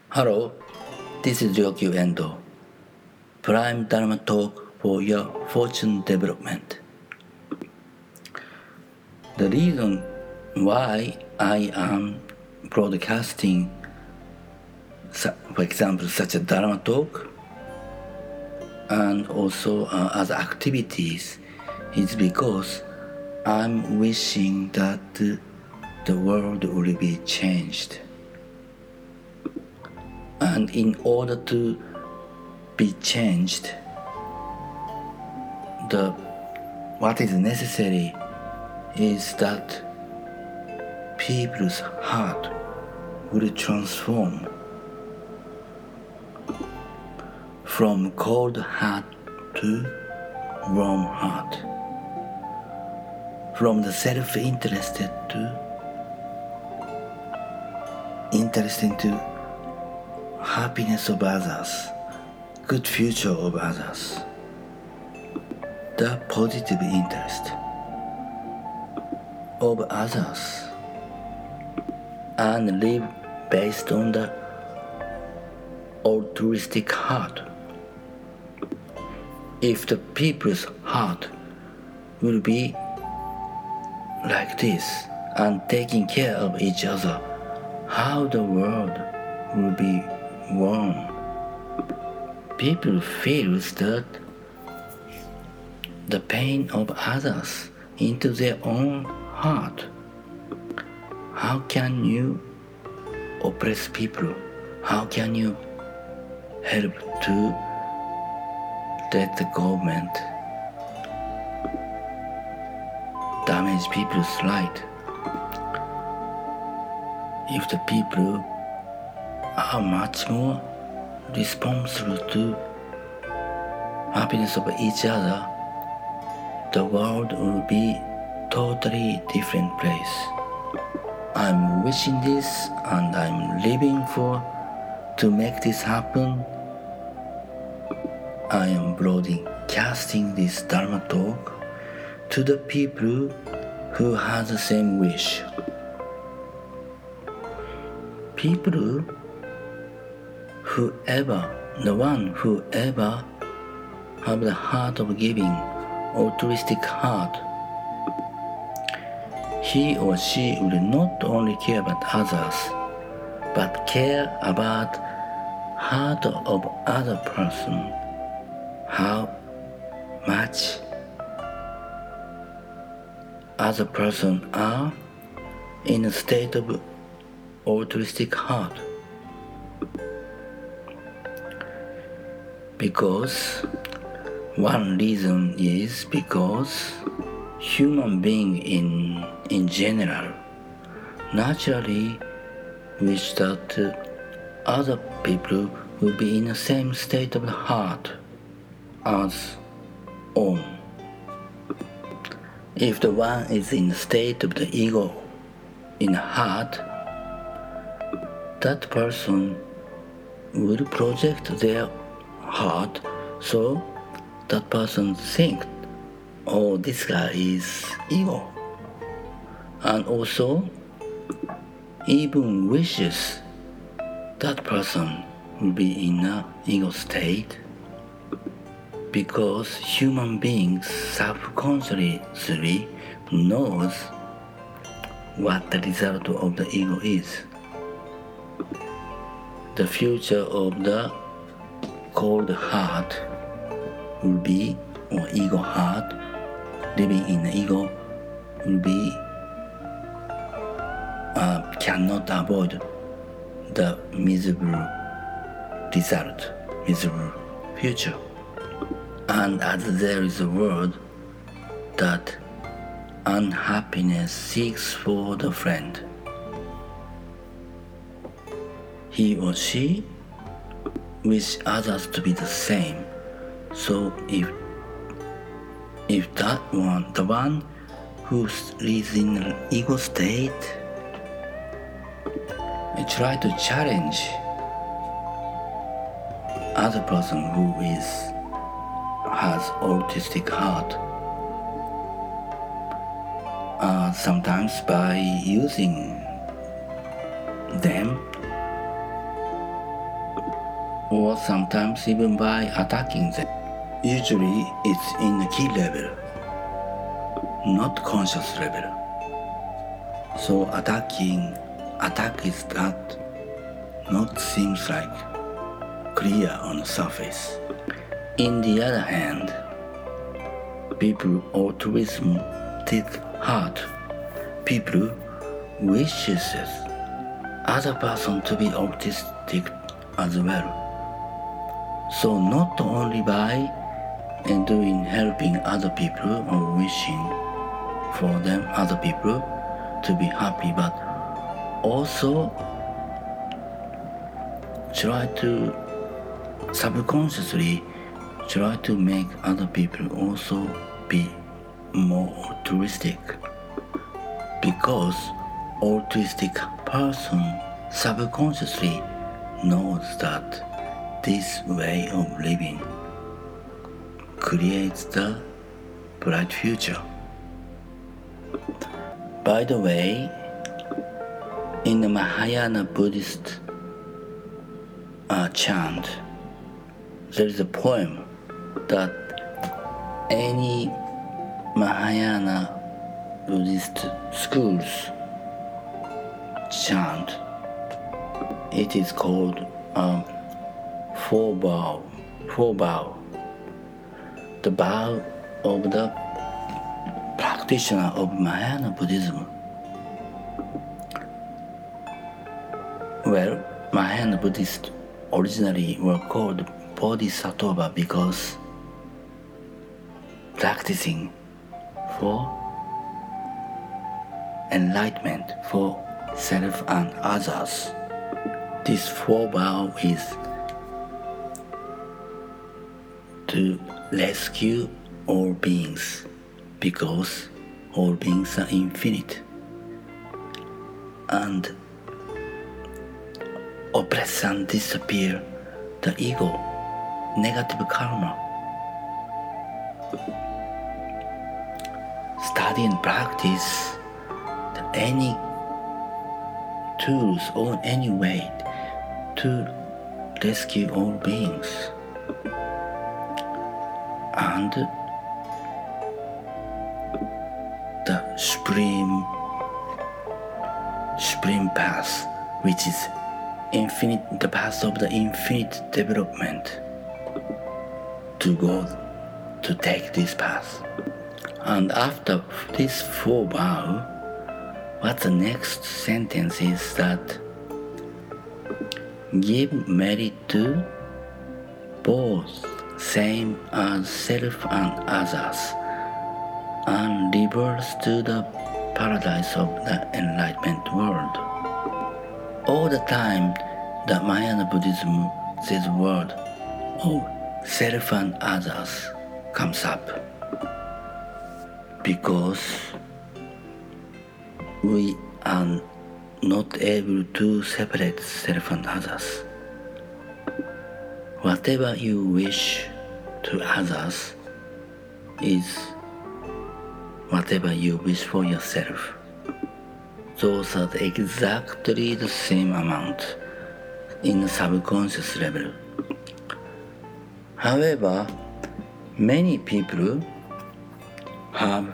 Hello, this is Ryoku Endo, Prime Dharma Talk for your fortune development. The reason why I am broadcasting, for example, such a Dharma Talk and also other activities is because I'm wishing that the world will be changed. And in order to be changed, what is necessary is that people's heart will transform from cold heart to warm heart, from the self-interested to interested to happiness of others, good future of others, the positive interest of others, and live based on the altruistic heart. If the people's heart will be like this and taking care of each other, how the world will be warm. People feel that the pain of others into their own heart. How can you oppress people? How can you help to let the government damage people's life? If the people are much more responsible to happiness of each other, the world will be totally different place. I'm wishing this and I'm living for to make this happen. I am broadcasting this Dharma talk to the people who have the same wish. People whoever have the heart of giving, altruistic heart, he or she will not only care about others, but care about heart of other person, how much other person are in a state of altruistic heart. Because one reason is because human being in general naturally wish that other people will be in the same state of the heart as own. If the one is in the state of the ego in the heart, that person will project their heart, so that person thinks, oh, this guy is ego, and also even wishes that person will be in an ego state, because human beings subconsciously knows what the result of the ego is. The future of the cold heart will be, or ego heart, living in the ego will be, cannot avoid the miserable result, miserable future. And as there is a word that unhappiness seeks for the friend, he or she wish others to be the same. So if that one, the one who is in an ego state, try to challenge other person who has autistic heart, sometimes by using them or sometimes even by attacking them. Usually it's in the key level, not conscious level. So attack is that not seems like clear on the surface. In the other hand, people altruism did hurt. People wishes other person to be autistic as well. So not only by doing helping other people or wishing for them other people to be happy, but also try to subconsciously try to make other people also be more altruistic, because altruistic person subconsciously knows that this way of living creates the bright future. By the way, in the Mahayana Buddhist chant, there is a poem that any Mahayana Buddhist schools chant. It is called four bow. The bow of the practitioner of Mahayana Buddhism. Well, Mahayana Buddhists originally were called Bodhisattva because practicing for enlightenment for self and others. This four vow is to rescue all beings, because all beings are infinite, and oppress and disappear the ego, negative karma. Study and practice any tools or any way to rescue all beings, and the supreme path, which is infinite, the path of the infinite development, to go to take this path. And after this four vow, what the next sentence is that give merit to both same as self and others, and reverse to the paradise of the enlightenment world. All the time the Mahayana Buddhism says word of self and others comes up, because we are not able to separate self and others. Whatever you wish to others is whatever you wish for yourself. Those are exactly the same amount in the subconscious level. However, many people have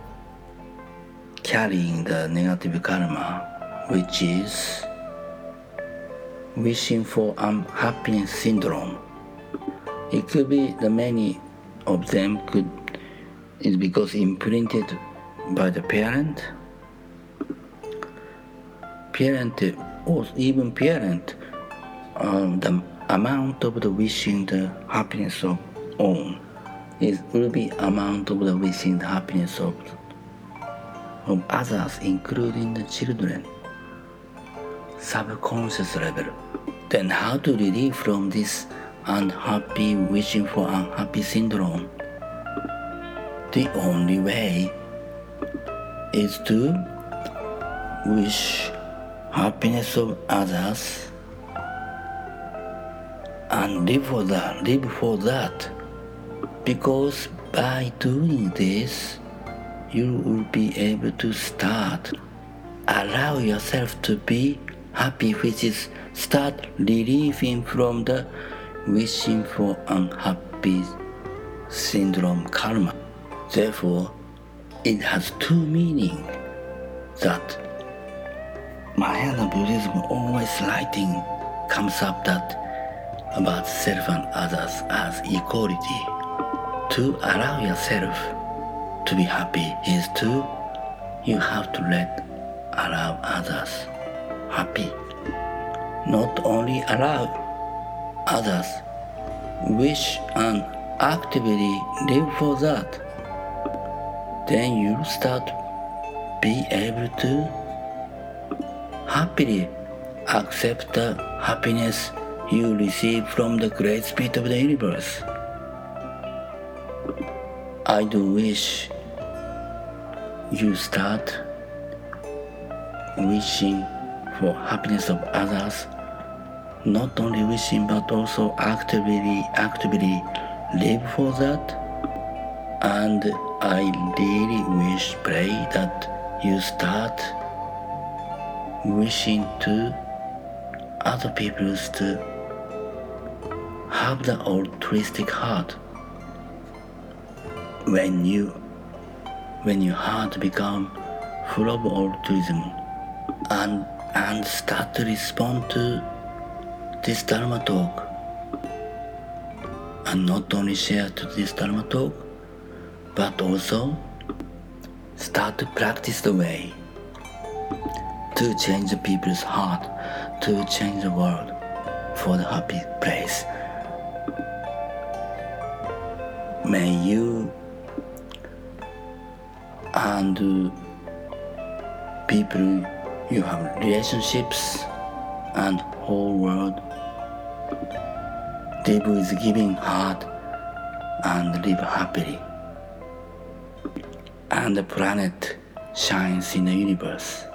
carrying the negative karma, which is wishing for unhappiness syndrome. It could be the many of them is because imprinted by the parent, or even parent, the amount of the wishing the happiness of own will be amount of the wishing the happiness of others, including the children, subconscious level. Then how to relieve from this unhappy wishing for unhappy syndrome? The only way is to wish happiness of others and live for that, because by doing this you will be able to allow yourself to be happy, which is start relieving from the wishing for unhappy syndrome karma. Therefore, it has two meanings that Mahayana Buddhism always writing comes up that about self and others as equality. To allow yourself to be happy is to you have to allow others happy. Not only allow others, wish and actively live for that. Then you start be able to happily accept the happiness you receive from the great spirit of the universe. I do wish you start wishing for happiness of others, not only wishing but also actively live for that. And I really pray that you start wishing to other people to have the altruistic heart. When your heart become full of altruism and start to respond to this Dharma talk, and not only share to this Dharma talk, but also start to practice the way to change the people's heart, to change the world for the happy place. May you and people you have relationships and whole world live with giving heart and live happily. And the planet shines in the universe.